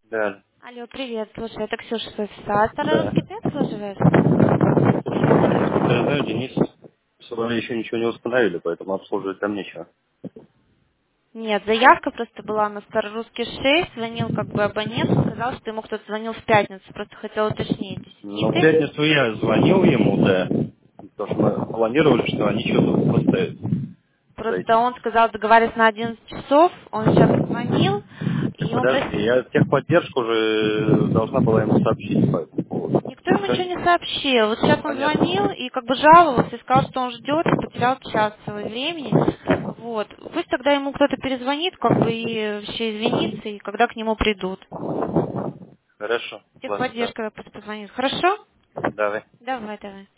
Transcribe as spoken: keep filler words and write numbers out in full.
Да. Алло, привет, слушай, это Ксюша с офиса. А Да. Старорусский ты обслуживаешь? Насколько я знаю, Денис с вами еще ничего не установили, поэтому обслуживать там нечего. Нет, заявка просто была на Старорусский шесть, звонил как бы абонент, сказал, что ему кто-то звонил в пятницу, просто хотел уточнить. Не Но в ты? пятницу я звонил ему, да, потому что мы планировали, что они что-то поставят Просто зайти. он сказал, договаривались на одиннадцать часов, он сейчас звонил, Так и он подожди, просил... я техподдержку уже должна была ему сообщить по этому поводу. Никто ему ничего Всё? не сообщил. Вот сейчас он Понятно. звонил и как бы жаловался, и сказал, что он ждет и потерял час своего времени. Вот. Пусть тогда ему кто-то перезвонит, как бы и вообще извинится, и когда к нему придут. Хорошо. Ладно, да. Техподдержка пусть позвонит. Хорошо? Давай. Давай, давай.